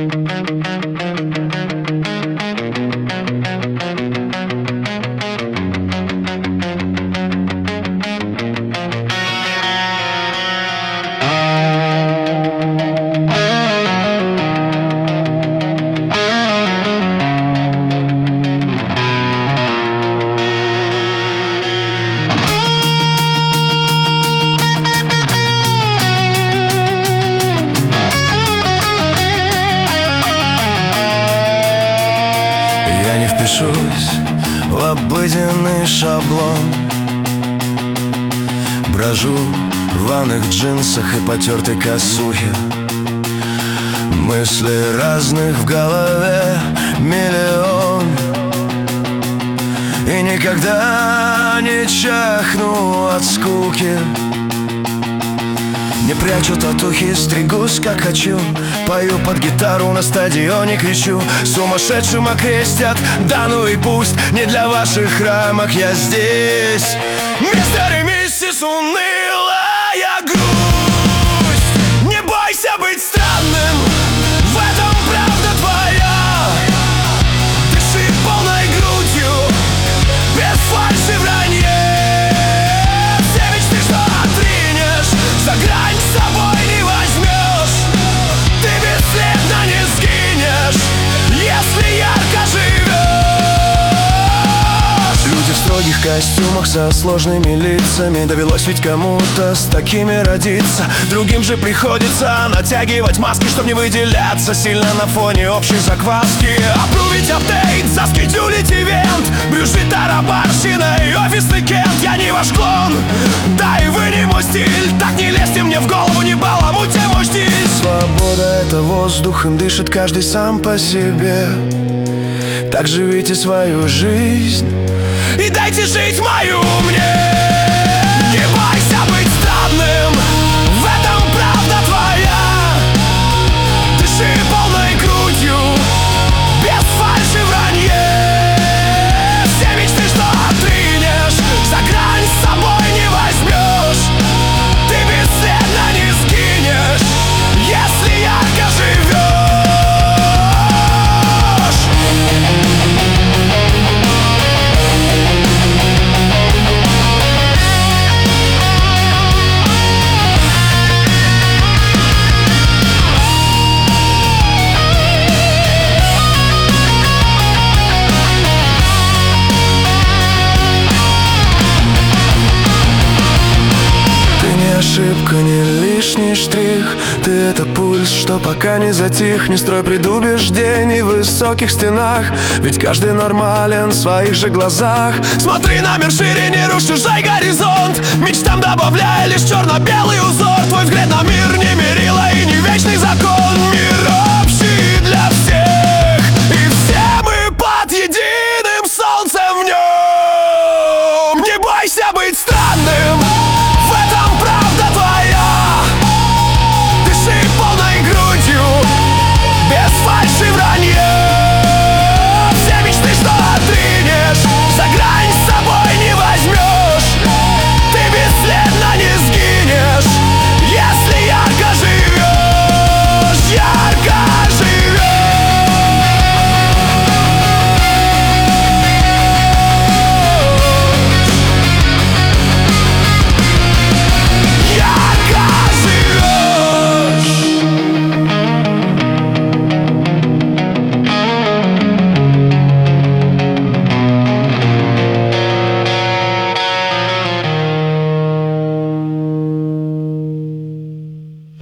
Я не впишусь в обыденный шаблон. Брожу в рваных джинсах и потертой косухе. Мысли разных в голове миллион. И никогда не чахну от скуки. Не прячу татухи, стригусь как хочу. Пою под гитару на стадионе, кричу: сумасшедшим окрестят, да ну и пусть. Не для ваших рамок я здесь. Мистер и миссис унылая грусть. Не бойся быть странным, в этом правда твоя. Дыши полной грудью, без фальши вранье. Все мечты, что отринешь, за грань с собой не возьмешь. Ты бесследно не сгинешь, если ярко живешь. Люди в строгих костюмах со сложными лицами. Довелось ведь кому-то с такими родиться. Другим же приходится натягивать маски, чтоб не выделяться сильно на фоне общей закваски. Апрувить апдейт, заскедюлить ивент. Брюшит тарабарщина и офисный кент. Я не ваш клон, да и вы не мой стиль. Так не лезьте мне в голову, не баламуйте мой стиль. Свобода — это воздух, им дышит каждый сам по себе. Так живите свою жизнь и дайте жить мою мне. Не бойся быть странным, в этом правда твоя. Дыши полной грудью, без фальши вранье. Все мечты, что отринешь, за грань с собой не возьмешь. Ты бесследно не сгинешь, если ярко живешь. Ошибка, не лишний штрих. Ты — это пульс, что пока не затих. Не строй предубеждений в высоких стенах, ведь каждый нормален в своих же глазах. Смотри на мир шире, не рушь чужой горизонт. Мечтам добавляя лишь черно-белый узор. Твой взгляд на мир не мерила и не вечный закон.